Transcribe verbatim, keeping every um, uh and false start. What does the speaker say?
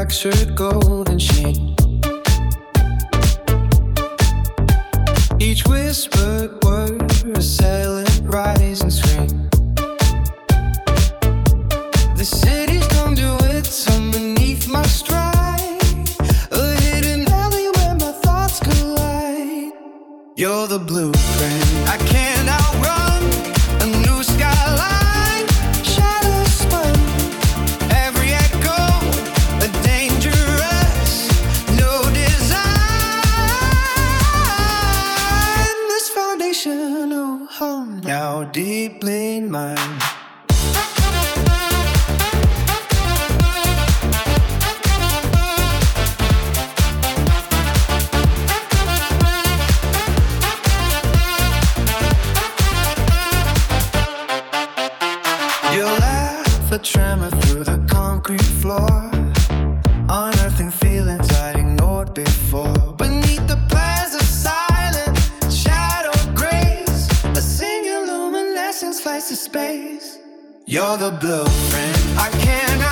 fractured golden sheen. Each whispered word a silent rising scream. The city's come to its underneath my stride, a hidden alley where my thoughts collide. You're the blueprint I can't outrun, a new skyline, shadows spun. Every echo, a dangerous, no design. This foundational home now deeply mine. A tremor through the concrete floor, unearthing feelings I'd ignored before. Beneath the plaza silent, shadow grace, a single luminescence flies to space. You're the blueprint I can't